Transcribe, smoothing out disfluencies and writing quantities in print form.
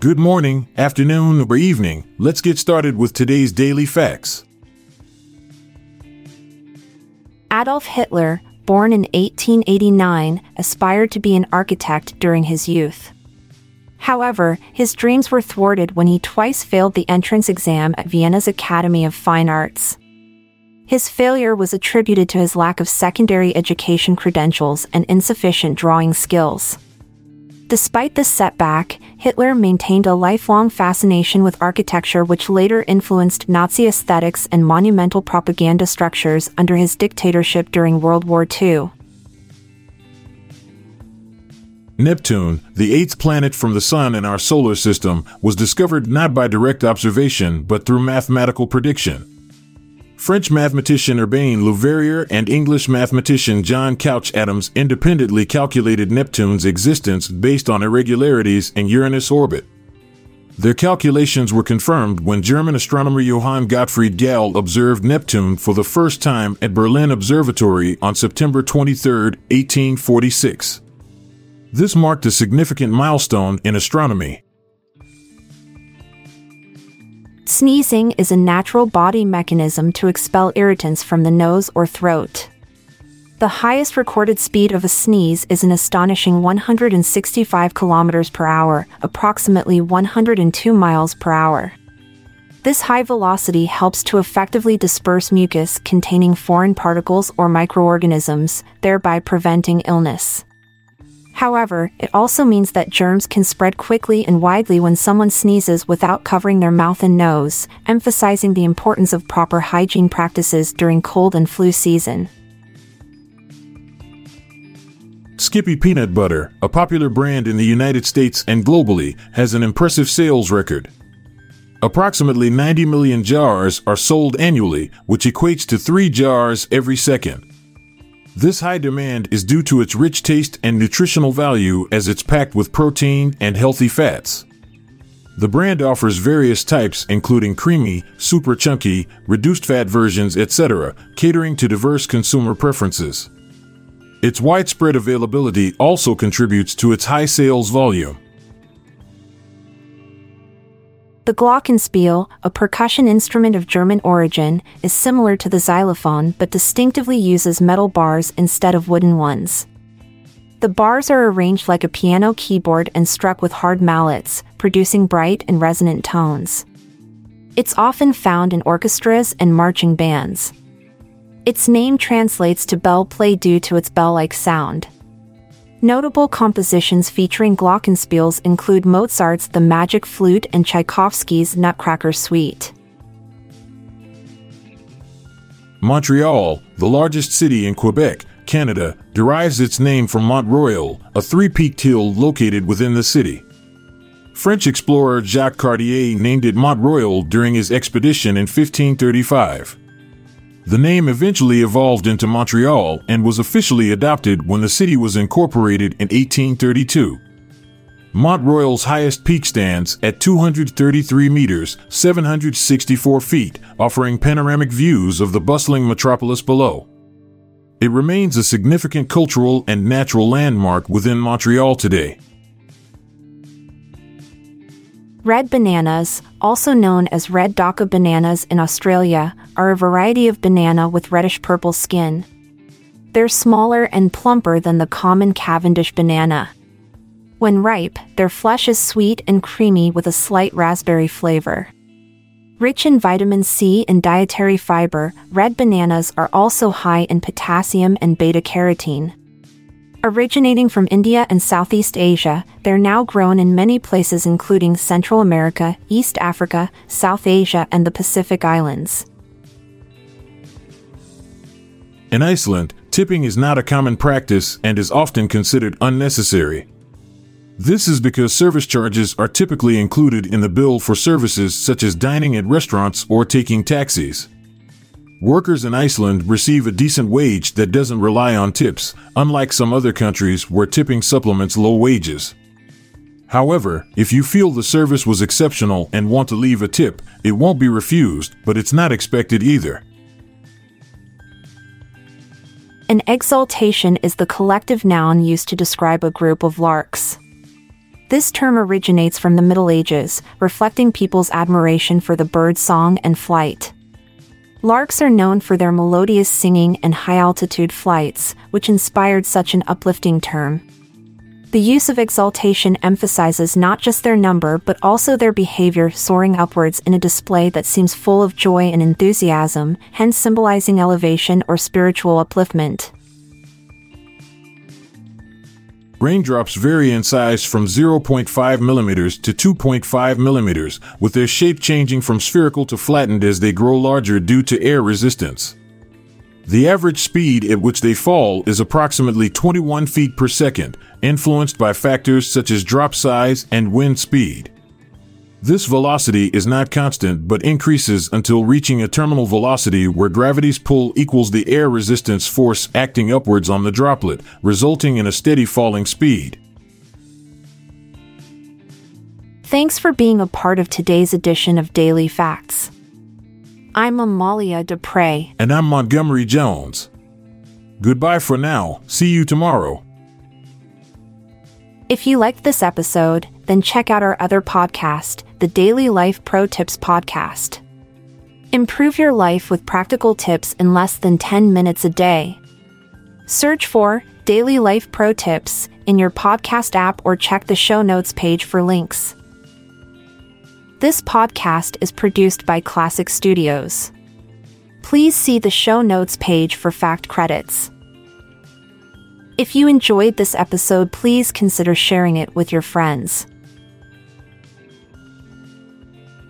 Good morning, afternoon, or evening. Let's get started with today's daily facts. Adolf Hitler, born in 1889, aspired to be an architect during his youth. However, his dreams were thwarted when he twice failed the entrance exam at Vienna's Academy of Fine Arts. His failure was attributed to his lack of secondary education credentials and insufficient drawing skills. Despite this setback, Hitler maintained a lifelong fascination with architecture, which later influenced Nazi aesthetics and monumental propaganda structures under his dictatorship during World War II. Neptune, the eighth planet from the Sun in our solar system, was discovered not by direct observation but through mathematical prediction. French mathematician Urbain Le Verrier and English mathematician John Couch Adams independently calculated Neptune's existence based on irregularities in Uranus' orbit. Their calculations were confirmed when German astronomer Johann Gottfried Galle observed Neptune for the first time at Berlin Observatory on September 23, 1846. This marked a significant milestone in astronomy. Sneezing is a natural body mechanism to expel irritants from the nose or throat. The highest recorded speed of a sneeze is an astonishing 165 kilometers per hour, approximately 102 miles per hour. This high velocity helps to effectively disperse mucus containing foreign particles or microorganisms, thereby preventing illness. However, it also means that germs can spread quickly and widely when someone sneezes without covering their mouth and nose, emphasizing the importance of proper hygiene practices during cold and flu season. Skippy Peanut Butter, a popular brand in the United States and globally, has an impressive sales record. Approximately 90 million jars are sold annually, which equates to 3 jars every second. This high demand is due to its rich taste and nutritional value, as it's packed with protein and healthy fats. The brand offers various types including creamy, super chunky, reduced fat versions, etc., catering to diverse consumer preferences. Its widespread availability also contributes to its high sales volume. The glockenspiel, a percussion instrument of German origin, is similar to the xylophone but distinctively uses metal bars instead of wooden ones. The bars are arranged like a piano keyboard and struck with hard mallets, producing bright and resonant tones. It's often found in orchestras and marching bands. Its name translates to bell play due to its bell-like sound. Notable compositions featuring glockenspiels include Mozart's The Magic Flute and Tchaikovsky's Nutcracker Suite. Montreal, the largest city in Quebec, Canada, derives its name from Mont Royal, a three-peaked hill located within the city. French explorer Jacques Cartier named it Mont Royal during his expedition in 1535. The name eventually evolved into Montreal and was officially adopted when the city was incorporated in 1832. Mont Royal's highest peak stands at 233 meters, 764 feet, offering panoramic views of the bustling metropolis below. It remains a significant cultural and natural landmark within Montreal today. Red bananas, also known as red Dhaka bananas in Australia, are a variety of banana with reddish-purple skin. They're smaller and plumper than the common Cavendish banana. When ripe, their flesh is sweet and creamy with a slight raspberry flavor. Rich in vitamin C and dietary fiber, red bananas are also high in potassium and beta-carotene. Originating from India and Southeast Asia, they're now grown in many places including Central America, East Africa, South Asia, and the Pacific Islands. In Iceland, tipping is not a common practice and is often considered unnecessary. This is because service charges are typically included in the bill for services such as dining at restaurants or taking taxis. Workers in Iceland receive a decent wage that doesn't rely on tips, unlike some other countries where tipping supplements low wages. However, if you feel the service was exceptional and want to leave a tip, it won't be refused, but it's not expected either. An exaltation is the collective noun used to describe a group of larks. This term originates from the Middle Ages, reflecting people's admiration for the bird's song and flight. Larks are known for their melodious singing and high-altitude flights, which inspired such an uplifting term. The use of exaltation emphasizes not just their number but also their behavior, soaring upwards in a display that seems full of joy and enthusiasm, hence symbolizing elevation or spiritual upliftment. Raindrops vary in size from 0.5 millimeters to 2.5 millimeters, with their shape changing from spherical to flattened as they grow larger due to air resistance. The average speed at which they fall is approximately 21 feet per second, influenced by factors such as drop size and wind speed. This velocity is not constant but increases until reaching a terminal velocity where gravity's pull equals the air resistance force acting upwards on the droplet, resulting in a steady falling speed. Thanks for being a part of today's edition of Daily Facts. I'm Amalia Dupre. And I'm Montgomery Jones. Goodbye for now. See you tomorrow. If you liked this episode, then check out our other podcast, the Daily Life Pro Tips Podcast. Improve your life with practical tips in less than 10 minutes a day. Search for Daily Life Pro Tips in your podcast app or check the show notes page for links. This podcast is produced by Classic Studios. Please see the show notes page for fact credits. If you enjoyed this episode, please consider sharing it with your friends.